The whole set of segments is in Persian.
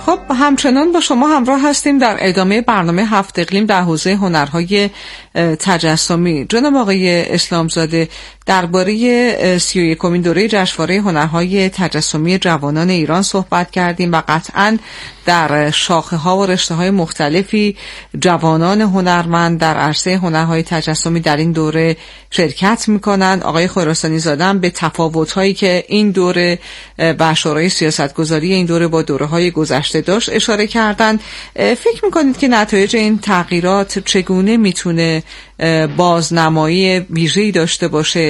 خب همچنان با شما همراه هستیم در ادامه برنامه 7 اقلیم در حوزه هنرهای تجسمی. جناب آقای اسلامزاده، درباره 31مین دوره جشنواره هنرهای تجسمی جوانان ایران صحبت کردیم و قطعاً در شاخه‌ها و رشته‌های مختلفی جوانان هنرمند در عرصه هنرهای تجسمی در این دوره شرکت می‌کنند. آقای خراسانی زاده هم به تفاوت‌هایی که این دوره و شورای سیاستگذاری این دوره با دوره‌های گذشته داشت اشاره کردند. فکر می‌کنید که نتایج این تغییرات چگونه میتونه بازنمایی ویژه‌ای داشته باشه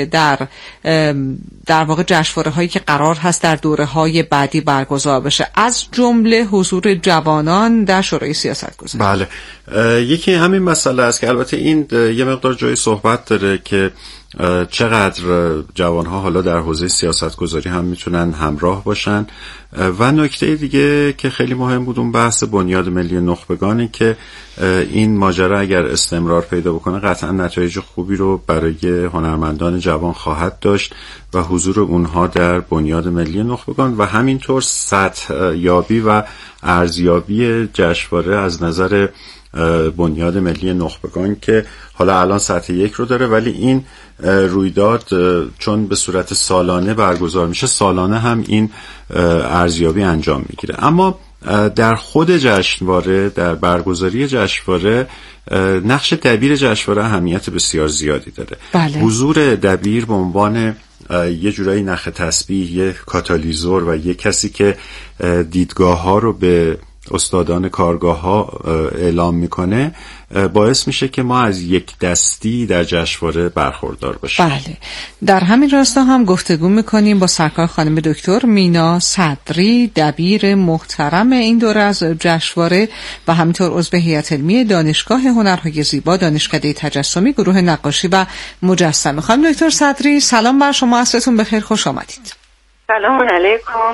در واقع جشنواره‌هایی که قرار هست در دوره‌های بعدی برگزار بشه، از جمله حضور جوانان در شورای سیاستگذاری؟ بله، یکی همین مسئله است که البته این یه مقدار جای صحبت داره که چقدر جوانها حالا در حوزه سیاستگذاری هم میتونن همراه باشن. و نکته دیگه که خیلی مهم بود اون بحث بنیاد ملی نخبگانی که این ماجرا اگر استمرار پیدا بکنه قطعا نتایج خوبی رو برای هنرمندان جوان خواهد داشت و حضور اونها در بنیاد ملی نخبگان و همینطور سطح یابی و ارزیابی جشنواره از نظر بنیاد ملی نخبگان که حالا الان سطح 1 رو داره، ولی این رویداد چون به صورت سالانه برگزار میشه سالانه هم این ارزیابی انجام میگیره. اما در خود جشنواره، در برگزاری جشنواره، نقش دبیر جشنواره اهمیت بسیار زیادی داره. بله. حضور دبیر به عنوان یه جورایی نخ تسبیح، یه کاتالیزور و یه کسی که دیدگاه ها رو به استادان کارگاه ها اعلام میکنه باعث میشه که ما از یک دستی در جشنواره برخوردار باشیم. بله، در همین راستا هم گفتگو میکنیم با سرکار خانم دکتر مینا صدری، دبیر محترم این دوره از جشنواره و همینطور عضو هیئت علمی دانشگاه هنرهای زیبا، دانشکده تجسمی، گروه نقاشی و مجسمه. خانم دکتر صدری، سلام بر شما، عصرتون بخیر، خوش آمدید. سلام علیکم،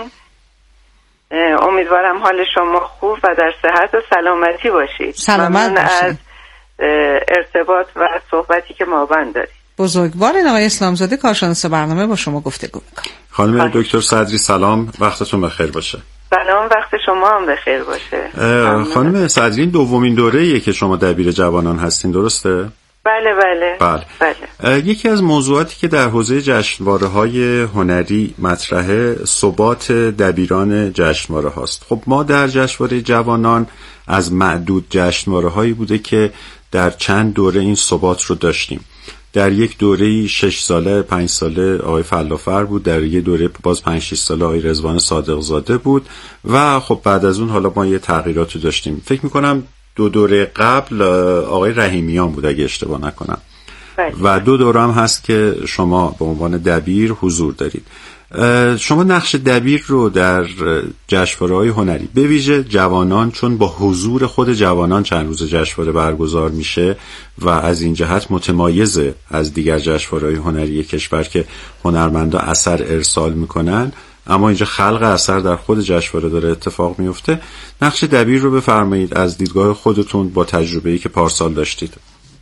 امیدوارم حال شما خوب و در صحت و سلامتی باشید. سلامت باشید. از ارتباط و صحبتی که ما بند دارید. بزرگوارین آقای اسلامزاده، کارشناس برنامه، با شما گفتگو میکنم. خانم دکتر صدری سلام، وقتتون بخیر باشه. سلام، وقت شما هم بخیر باشه. خانم صدری، دومین دوره‌ایه که شما دبیر جوانان هستین، درسته؟ بله بله. بله. یکی از موضوعاتی که در حوزه جشنواره‌های هنری مطرحه ثبات دبیران جشنواره هاست. خب ما در جشنواره جوانان از معدود جشنواره‌هایی بوده که در چند دوره این ثبات رو داشتیم. در یک دوره 6 ساله 5 ساله آقای فلافر بود، در یک دوره باز 5-6 ساله آقای رضوان صادق زاده بود و خب بعد از اون حالا ما یه تغییراتی داشتیم. فکر می‌کنم 2 دوره قبل آقای رحیمیان بود اگه اشتباه نکنم. و 2 دوره هم هست که شما به عنوان دبیر حضور دارید. شما نقش دبیر رو در جشنواره‌های هنری به ویژه جوانان، چون با حضور خود جوانان چند روز جشنواره برگزار میشه و از این جهت متمایزه از دیگر جشنواره‌های هنری کشور که هنرمندا اثر ارسال میکنن، اما اینجا خلق اثر در خود جشنواره داره اتفاق میفته. نقش دبیر رو بفرمایید از دیدگاه خودتون با تجربه‌ای که پارسال داشتید.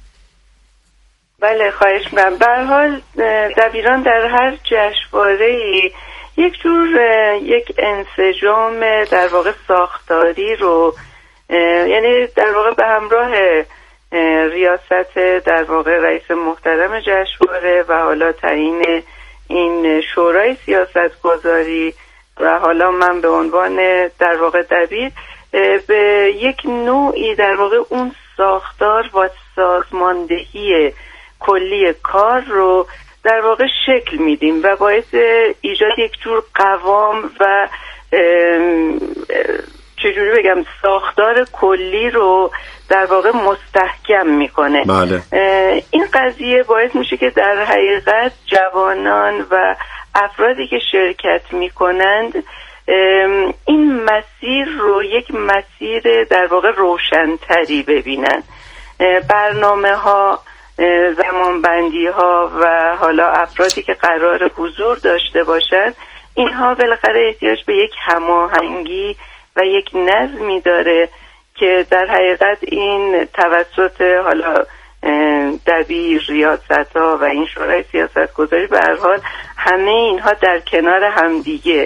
بله، خواهش می‌کنم. به هر حال دبیران در هر جشنواره‌ای یک انسجام در واقع ساختاری رو، یعنی در واقع به همراه ریاست در واقع رئیس محترم جشنواره و حالا تعیین این شورای سیاستگذاری و حالا من به عنوان در واقع دبیر به یک نوعی در واقع اون ساختار و سازماندهی کلی کار رو در واقع شکل میدیم و باعث ایجاد یک جور قوام و چجوری بگم ساختار کلی رو در واقع مستحکم میکنه. بله. این قضیه باعث میشه که در حقیقت جوانان و افرادی که شرکت میکنند این مسیر رو یک مسیر در واقع روشنتری ببینن. برنامه ها، زمانبندی ها و حالا افرادی که قرار حضور داشته باشند، اینها بالاخره احتیاج به یک هماهنگی و یک نظمی داره که در حقیقت این توسط حالا دبیر، ریاست ها و این شورای سیاست گذاری به هر حال همه اینها در کنار همدیگه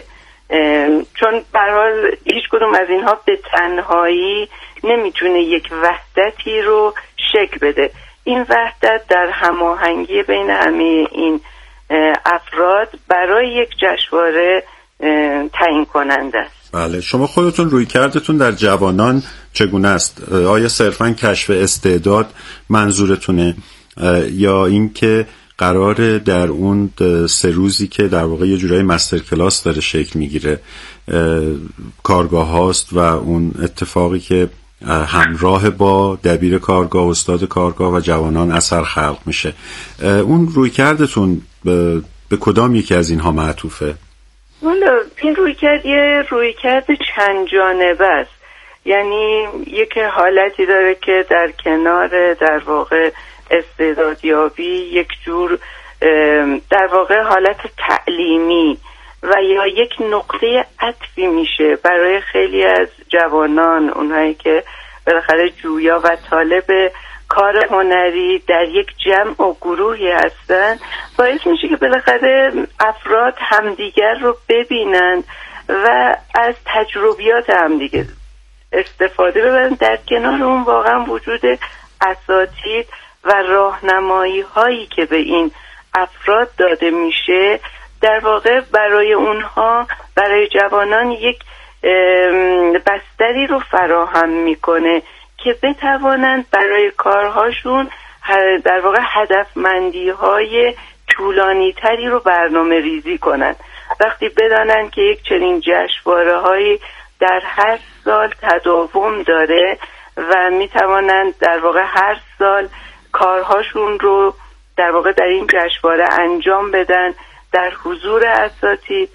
چون به هر حال هیچ کدوم از اینها به تنهایی نمیتونه یک وحدتی رو شکل بده. این وحدت در هماهنگی بین همه این افراد برای یک جشنواره تعیین کننده است. بله، شما خودتون رویکردتون در جوانان چگونه است؟ آیا صرفاً کشف استعداد منظورتونه یا اینکه قراره در اون 3 روزی که در واقع یه جورای مستر کلاس داره شکل میگیره، کارگاه هاست و اون اتفاقی که همراه با دبیر کارگاه، استاد کارگاه و جوانان اثر خلق میشه، اون رویکردتون به کدام یکی از اینها معطوفه؟ این رویکرد یه رویکرد چند جانبه است. یعنی یک حالتی داره که در کنار در واقع استعدادیابی یک جور در واقع حالت تعلیمی و یا یک نقطه عطفی میشه برای خیلی از جوانان، اونهایی که بالاخره جویا و طالب کار هنری در یک جمع و گروهی هستن، باعث میشه که بالاخره افراد همدیگر رو ببینند و از تجربیات همدیگر استفاده ببرن. در کنار اون واقعا وجود اساتید و راهنمایی هایی که به این افراد داده میشه در واقع برای اونها، برای جوانان یک بستری رو فراهم میکنه که بتوانند برای کارهاشون در واقع هدفمندی های طولانی تری رو برنامه ریزی کنند. وقتی بدانند که یک چنین جشنواره هایی در هر سال تداوم داره و میتوانند در واقع هر سال کارهاشون رو در واقع در این جشنواره انجام بدن در حضور اساتید،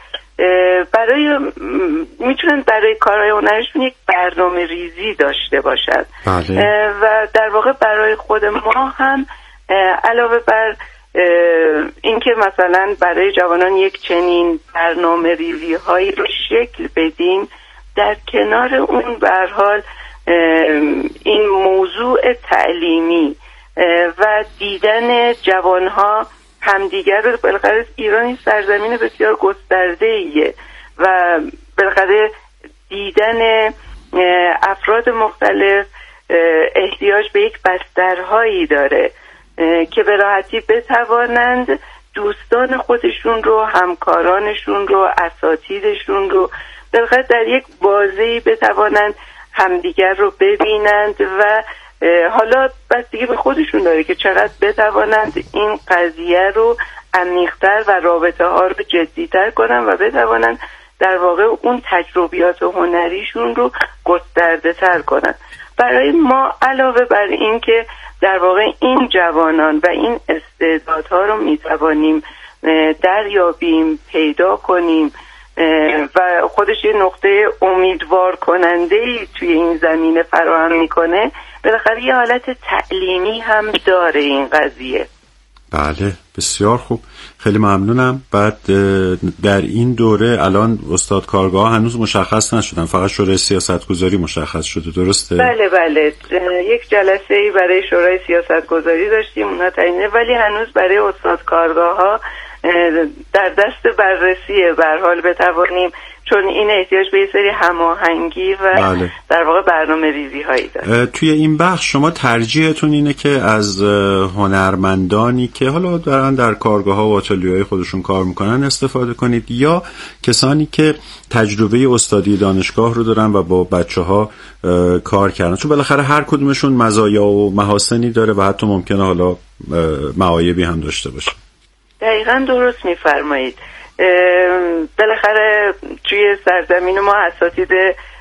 میتونن برای کارهای هنرشون یک برنامه ریزی داشته باشن. بله. و در واقع برای خود ما هم علاوه بر اینکه مثلا برای جوانان یک چنین برنامه ریزی هایی رو شکل بدیم، در کنار اون به هر حال این موضوع تعلیمی و دیدن جوانها همدیگر رو، بالاخره ایران سرزمین بسیار گسترده‌ایه و بالاخره دیدن افراد مختلف احتیاج به یک بسترهایی داره که به راحتی بتوانند دوستان خودشون رو، همکارانشون رو، اساتیدشون رو بالاخره در یک بازه‌ای بتوانند همدیگر رو ببینند و حالا بستگی به خودشون داره که چقدر بتوانند این قضیه رو عمیق‌تر و رابطه ها رو جدی‌تر کنن و بتوانند در واقع اون تجربیات هنریشون رو گسترده‌تر کنن. برای ما علاوه بر این که در واقع این جوانان و این استعدادها رو میتوانیم دریابیم، پیدا کنیم و خودش یه نقطه امیدوار کننده‌ای توی این زمینه فراهم میکنه، بالاخره یه حالت تعلیمی هم داره این قضیه. بله، بسیار خوب، خیلی ممنونم. بعد در این دوره الان استاد کارگاه هنوز مشخص نشدن، فقط شورای سیاستگذاری مشخص شده، درسته؟ بله، یک جلسه‌ای برای شورای سیاستگذاری داشتیم، اونا تعیینه، ولی هنوز برای استاد کارگاه ها در دست بررسیه. به هر حال بتوانیم، چون این احتیاج به یه سری هماهنگی و بله. در واقع برنامه ریزی هایی داره. توی این بخش شما ترجیحتون اینه که از هنرمندانی که حالا دارن در کارگاه ها و آتلیه‌های خودشون کار میکنن استفاده کنید، یا کسانی که تجربه استادی دانشگاه رو دارن و با بچه ها کار کردن؟ چون بالاخره هر کدومشون مزایا و محاسنی داره و حتی ممکنه حالا معایبی هم داشته باشه. دقیقاً درست میفرمایید. بالاخره توی سرزمین ما اساتید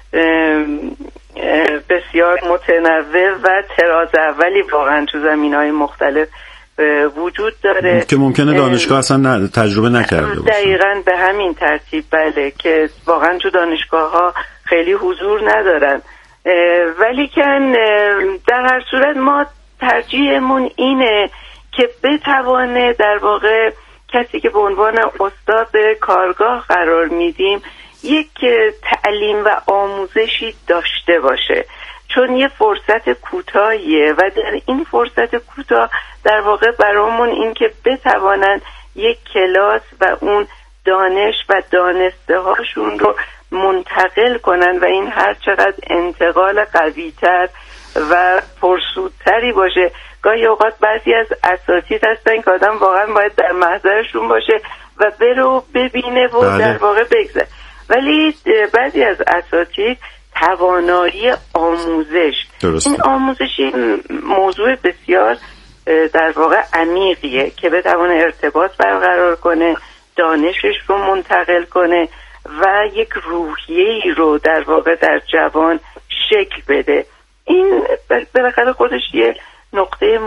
بسیار متنوع و طراز اولی واقعا تو زمینهای مختلف وجود داره که ممکنه دانشگاه اصلا تجربه نکرده باشه. دقیقاً به همین ترتیب، بله، که واقعا تو دانشگاه ها خیلی حضور ندارن، ولی که در هر صورت ما ترجیحمون اینه که بتوانه در واقع کسی که به عنوان استاد کارگاه قرار میدیم یک تعلیم و آموزشی داشته باشه، چون یه فرصت کوتاهیه و در این فرصت کوتاه در واقع برامون این که بتوانند یک کلاس و اون دانش و دانسته هاشون رو منتقل کنن و این هر چقدر انتقال قوی‌تر و پرسودتری باشه. گاهی اوقات بعضی از اساتید هستن که آدم واقعا باید در محضرشون باشه و بره ببینه و در واقع بگذره، ولی بعضی از اساتید توانایی آموزش، این آموزشی موضوع بسیار در واقع عمیقیه که بتونه ارتباط برقرار کنه، دانشش رو منتقل کنه و یک روحیه‌ای رو در واقع در جوان شکل بده. این بالاخره خودش یه نقطه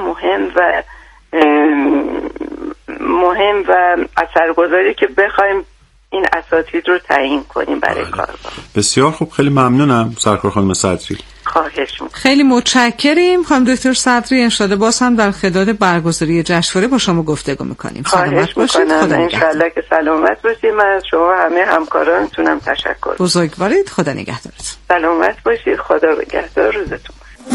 مهم و اثرگذاری که بخوایم این اساتید رو تعیین کنیم برای کارگاه. بسیار خوب، خیلی ممنونم سرکار خانم صدری. خواهش می‌کنم. خیلی متشکریم خانم دکتر صدری. انشالله باز هم در خلال برگزاری جشنواره با شما گفتگو می‌کنیم. سلامت باشید. خدا انشالله که سلامت باشید. من از شما همه همکارانتونم تشکر. بزرگوارید. خدا نگهدارتون. سلامت باشید. خدا نگهدار روزتون.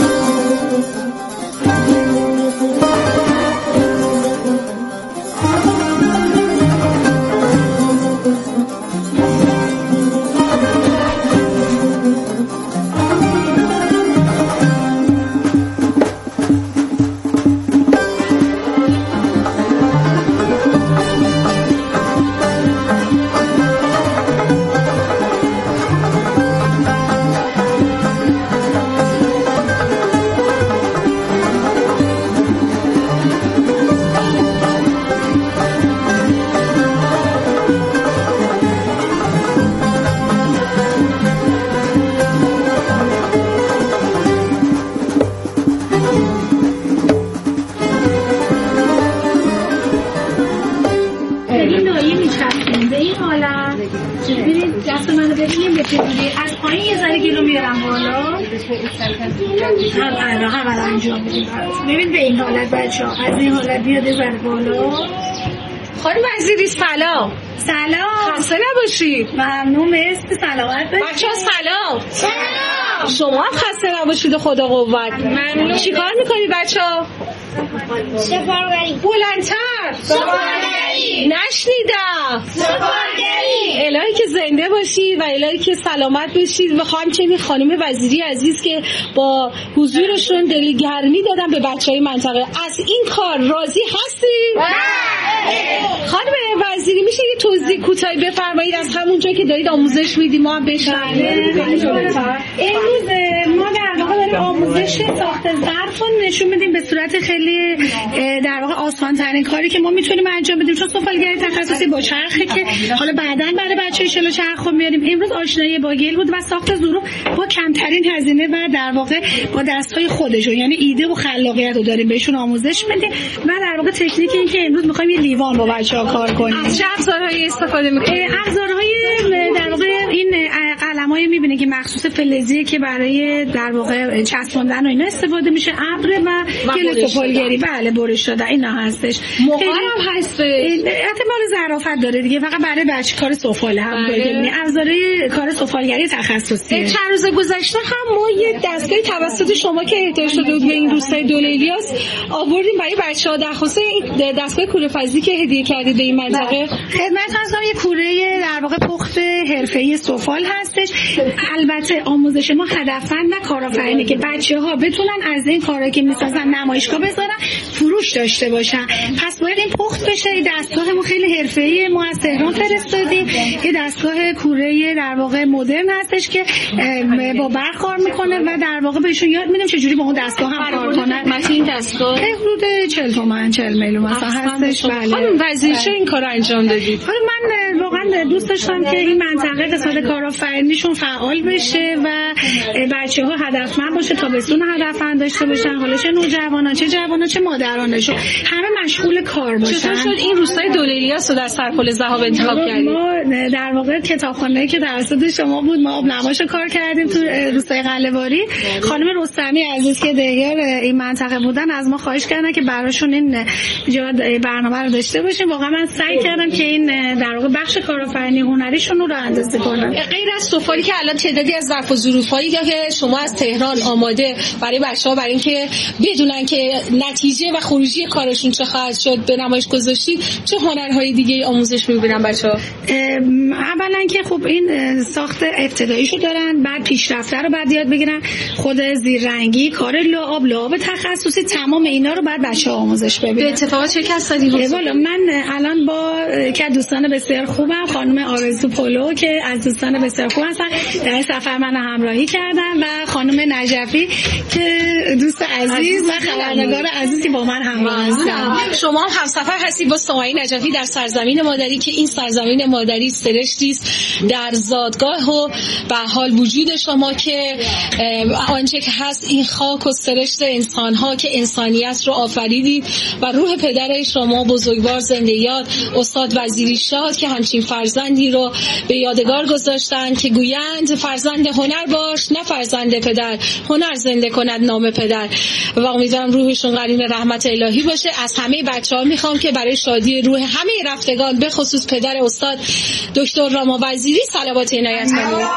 از پایین یه ذره گلو میارم بالا. اول انجام بدیم. ببین به این حالت بچه‌ها، از این حالت بیاد یه ذره بالا. خانم وزیری سلام. سلام. خسته نباشید. ممنون، مرسی. سلامت باشید. بچه‌ها سلام. سلام. شما هم خسته نباشید و خدا قوت. ممنون. چیکار می‌کنید بچه‌ها؟ سفارگری. بلندتر. سفارگری. نشنیدم. سفارگری. الهی که زنده باشید و الهی که سلامت باشید. می‌خوام چه خانم وزیری عزیز که با حضورشون دلگرمی دادن به بچه‌های منطقه. از این کار راضی هستید؟ بله. خانم وزیری میشه یه توضیح کوتاهی بفرمایید از همون جایی که دارید آموزش میدید ما هم بشنویم. امروز ما در واقع داریم آموزش ساخت ظرف رو نشون میدیم به صورت خیلی در واقع آسان ترین کاری که ما میتونیم انجام بدیم، چون سفالگری تخصصی با چرخه که حالا بعداً برای بچه‌ها شلو چرخ میاریم. امروز آشنایی با گل بود و ساخت ظروف با کمترین هزینه و در واقع با دست‌های خودشون، یعنی ایده و خلاقیت رو داریم بهشون آموزش میدیم و در واقع تکنیک این که امروز می‌خوایم یه لیوان با بچه‌ها کار کنیم. از چه ابزارهایی استفاده می‌کنید؟ ابزارهای در واقع این قلم‌های می‌بینید که مخصوص فلزیه که برای در واقع چسبوندن و اینا استفاده میشه، ابر و گل سفالگری. بله، برش داده اینا هستش. مقارم هست. احتمال ظرافت داره دیگه، فقط برای بچه کار سفاله هم داریم. ابزارهای کار سفالگری تخصصیه. چند روز گذشته هم ما یه دستگاه توسط شما که اهدای شده بود به این روستای دولیلیاس آوردیم برای بچه‌ها در خصوص این دستگاه کوره فضی که هدیه کردید به این منطقه. خدمت هستم. یه کوره در واقع پخت حرفه‌ای سفال هستش. البته آموزش ما هدفمند و کارآفرینه که بچه‌ها بتونن از این کارا که می‌سازن نمایشگاه بذارن، فروش داشته باشن. پس باید این پخت بشه. دستگاهمون خیلی حرفه‌ای، ما از تهران فرستادیم. یه دستگاه کوره در واقع مدرن هستش که با برق کار میکنه و در واقع بهشون یاد میدیم چجوری با اون دستگاه هم کار کنن. مثلا این دستگاه حدود 40 تومن 40 میلیون مثلا هستش. بله. خانم وزیر چه این کارو انجام دادید؟ حالا من واقعا دوست داشتم که این منطقه قسمت کارآفرینیشون فعال بشه و بچه‌ها هدفمند باشه، تابستون هدفمند داشته باشن. حالا چه نوجوانان چه جوانان چه مادرانشون همه مشغول کار باشن. چطور شد این روستای دولیلیاس رو در سرپل ذهاب انتخاب کردید؟ ما در واقع کتابخانه‌ای که توسط شما بود ما آبنماشو کار کردیم تو روستای قله‌واری. خانم رستمی عزیز که دیگر این منطقه بودن از ما خواهش کردن که براشون این برنامه رو داشته باشیم. واقعا من سعی کردم که این در واقع بخش کارآفرینی هنریشون رو اندازه کنم. غیر از سفالی که الان تعدادی از ظرف و ظروفایی که شما از تهران آماده برای بچه‌ها برای اینکه بدونن که نتیجه و خروجی کارشون چه خواهد شد به نمایش گذاشتید، چه هنرهای دیگه آموزش می‌بینن بچه‌ها؟ اولا که خب این ساخت ابتداییشو دارن، بعد پیشرفته رو بعد یاد بگیرن، خود زیررنگی، کار لعاب تخصصی، تمام اینا رو بعد بچه‌ها آموزش ببینن. به اتفاق چه کس دادی؟ والا من الان با که دوستان بسیار خوبم، خانم آرزو پولو که از دوستان بسیار خوب هستن، در این سفر من همراهی کردن و خانم نجفی که دوست عزیز و خبرنگار عزیزی با من همراه هستن. شما هم همسفر هستید با سمیه نجفی در سرزمین مادری که این سرزمین مادری سرشتی است در زادگاه و به حال وجود شما که آنچه که هست این خاک و سرشت انسان‌ها که انسانیت رو آفریدید و روح پدر شما بزرگوار زنده یاد استاد وزیری شاد که همچین فرزندی رو به یادگار گذاشتن که گویند فرزند هنر باش نه فرزند پدر، هنر زنده کند نام پدر. و امیدوارم روحشون قرین رحمت الهی باشه. از همه بچه‌ها میخوام که برای شادی روح همه رفتگان به خصوص پدر استاد دکتر راما وزیری صلوات عنایت کنید.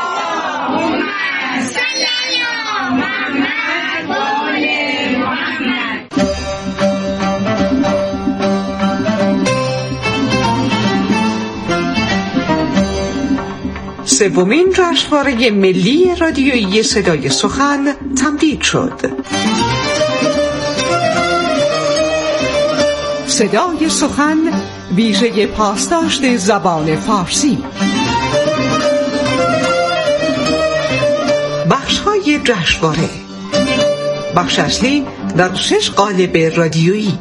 سومین جشنواره ملی رادیویی صدای سخن تمدید شد. صدای سخن ویژه پاسداشت زبان فارسی. بخش‌های جشنواره: بخش اصلی در 6 قالب رادیویی.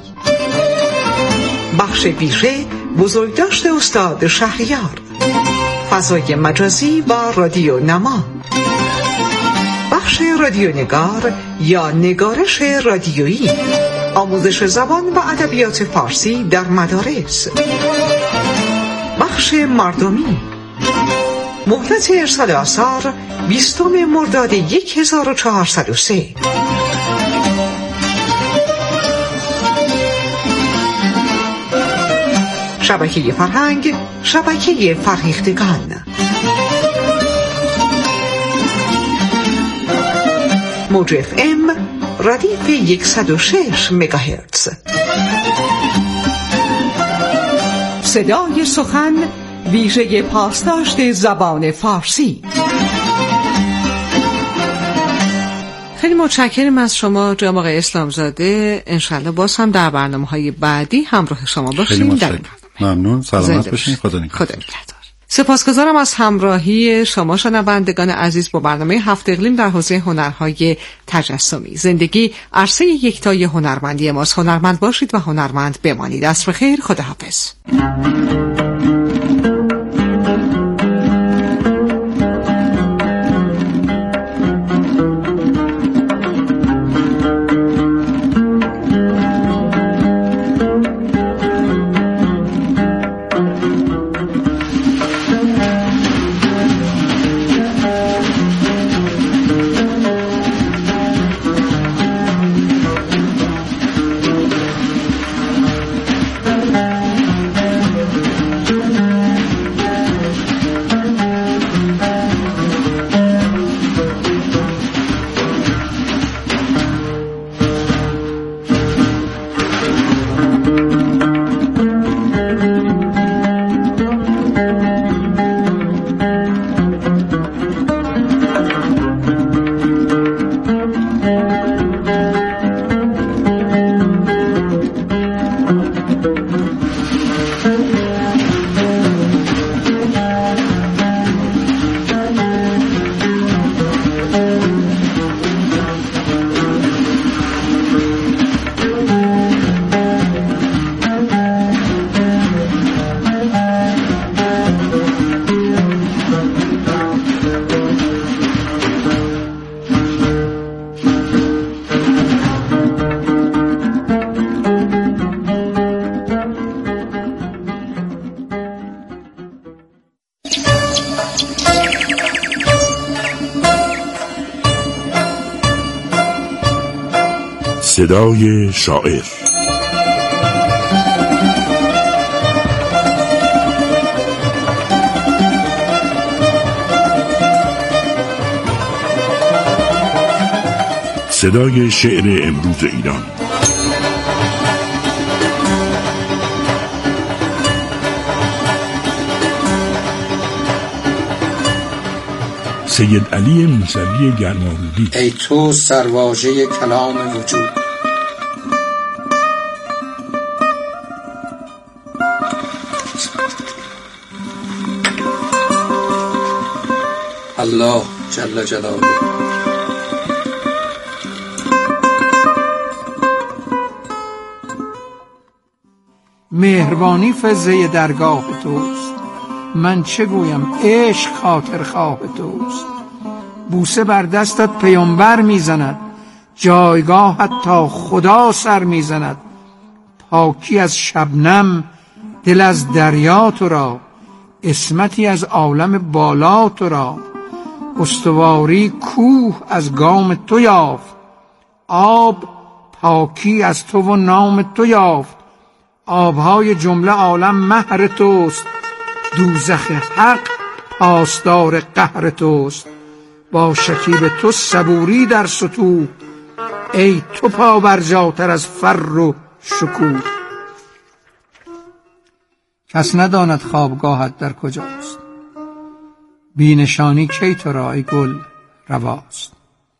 بخش ویژه بزرگداشت استاد شهریار، فضای مجازی و رادیو نما. بخش رادیو نگار یا نگارش رادیویی، آموزش زبان و ادبیات فارسی در مدارس. بخش مردمی، مهلت ارسال آثار 20 مرداد 1403. شبکه فرهنگ، شبکه فرهیختگان. موج FM ردیف 106 مگاهرتز. صدای سخن ویژه پاسداشت زبان فارسی. خیلی متشکرم از شما جناب آقای اسلامزاده. انشالله باز هم در برنامه‌های بعدی همراه شما باشیم. ممنون. سلامت باشین. خدا نگهدار. سپاسگزارم از همراهی شما شنوندگان عزیز با برنامه هفت اقلیم در حوزه هنرهای تجسمی. زندگی عرصه یکتای هنرمندی ماست. هنرمند باشید و هنرمند بمانید. عصر خیر. خداحافظ. صدای شاعر. صدای شعر امروز ایران. سید علی موسوی گرمارودی. ای تو سرواژه کلام وجود، الله جل جلاله. مهربانی فضه درگاه توست، من چه گویم عشق خاطر خواه توست. بوسه بر دستت پیامبر میزند، جایگاهت تا خدا سر میزند. پاکی از شبنم، دل از دریا تو را، عصمتی از عالم بالا تو را. استواری کوه از گام تو یافت، آب پاکی از تو و نام تو یافت. آبهای جمله عالم مهر توست، دوزخ حق پاسدار قهر توست. با شکیب تو صبوری در سطوح، ای تو پابرجاتر از فر و شکوه. کس نداند خوابگاهت در کجاست، بی نشانی کی تو را ای گل رواست.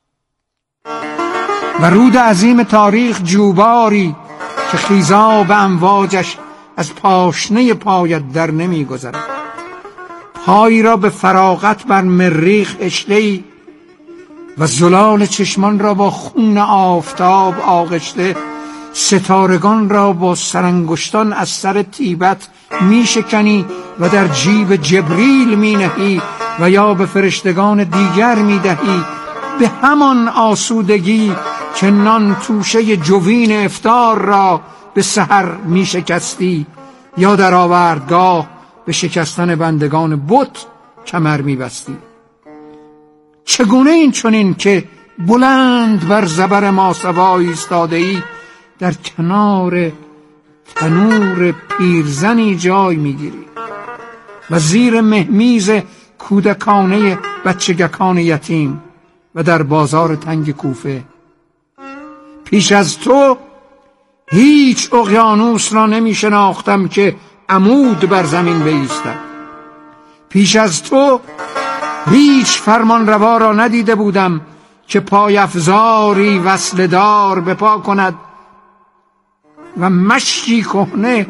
و رود عظیم تاریخ جوباری، که خیزاب امواجش از پاشنه پایت در نمی گذرد. پایی را به فراغت بر مریخ اشله‌ای، و زلال چشمان را با خون آفتاب آغشته. ستارگان را با سرانگشتان از سر طیبت می شکنی و در جیب جبریل می نهی، و یا به فرشتگان دیگر می دهی. به همان آسودگی که نان توشه جوین افطار را به سحر می شکستی، یا در آوردگاه به شکستن بندگان بت کمر می بستی. چگونه این چنین که بلند بر زبر ماسوا ایستاده ای، در کنار تنور پیرزنی جای می گیری و زیر مهمیز کودکانه بچگکان یتیم، و در بازار تنگ کوفه. پیش از تو هیچ اقیانوس را نمی شناختم که عمود بر زمین بایستد. پیش از تو هیچ فرمانروا را ندیده بودم که پایافزاری وصل دار به پا کند و مشکی کهنه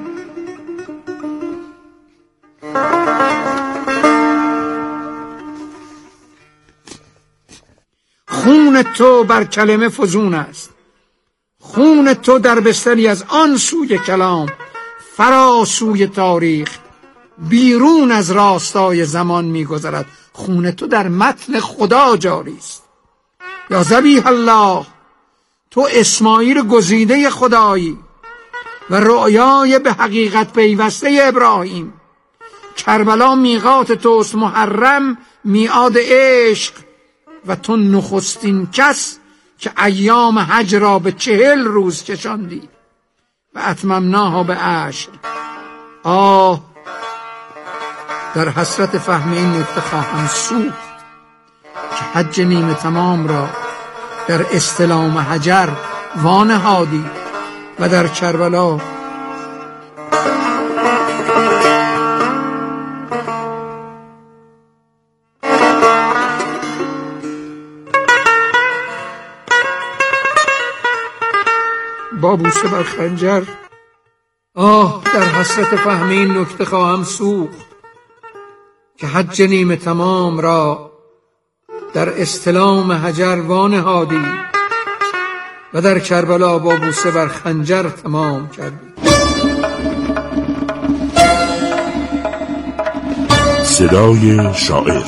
خون تو بر کلمه فزون است. خون تو در بستری از آن سوی کلام، فراسوی تاریخ، بیرون از راستای زمان می‌گذرد. خون تو در متن خدا جاری است. یا ذبیح الله، تو اسماعیل گزیده خدایی و رؤیای به حقیقت پیوسته ابراهیم. کربلا میقات توست، محرم میعاد عشق، و تو نخستین کس که ایام حج را به 40 روز کشاندی و اتممناها به 10. آه، در حسرت فهم این نکته خواهم سوخت که حج نیمه تمام را در استلام حجر وانهادی و در کربلا با بوسه بر خنجر. آه، در حسرت فهم این نکته خواهم سوخت که حج نیمه تمام را در استلام حجر وانهادی و در کربلا با بوسه بر خنجر تمام کردی. صدای شاعر.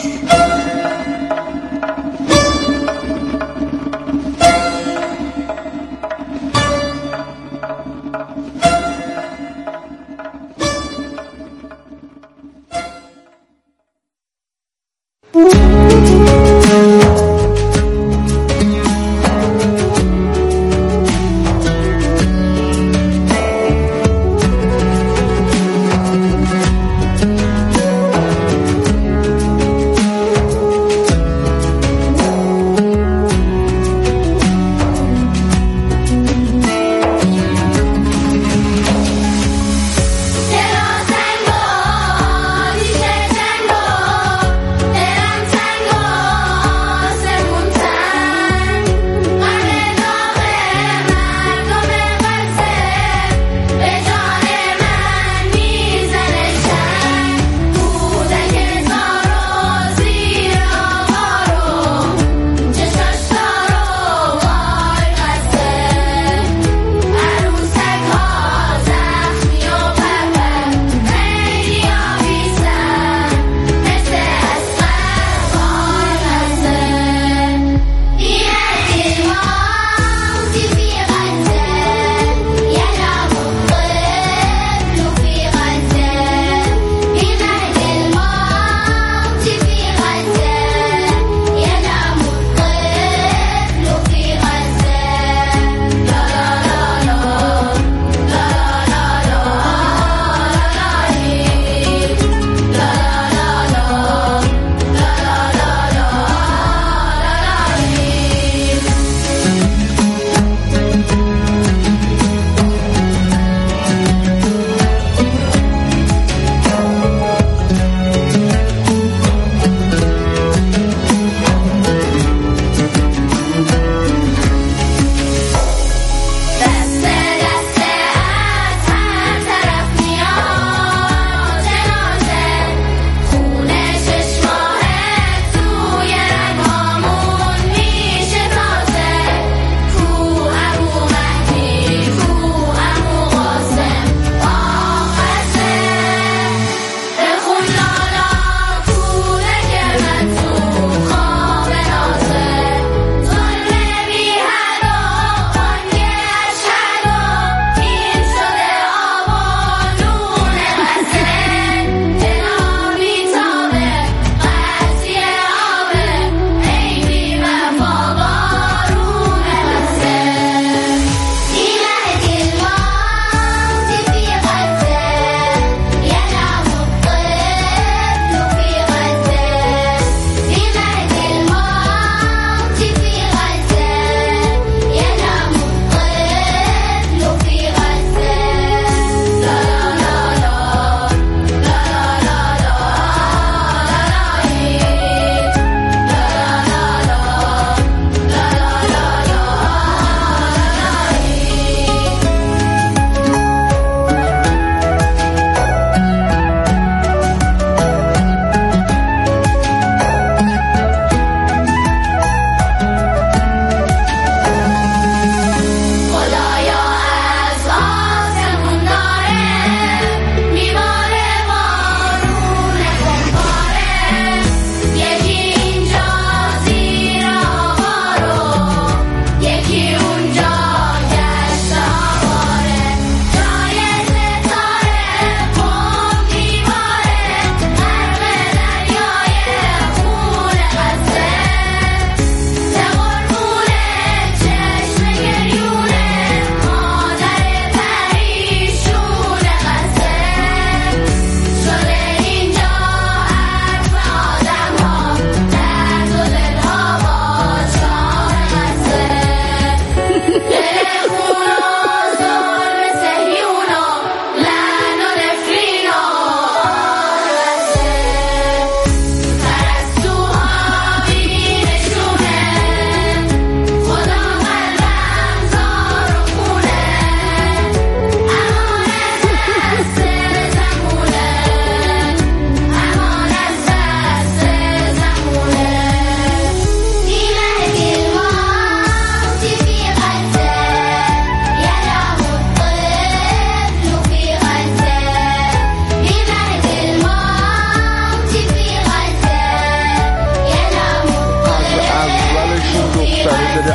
شده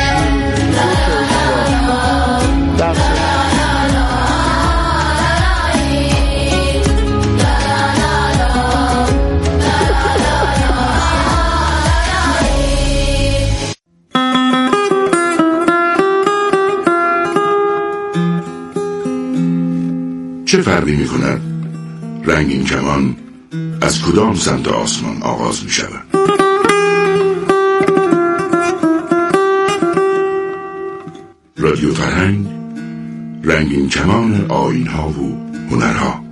چه فرقی می کند رنگین کمان از کدام سمت آسمان آغاز می شود؟ رادیو فرهنگ، رنگین کمان آیین ها و هنرها.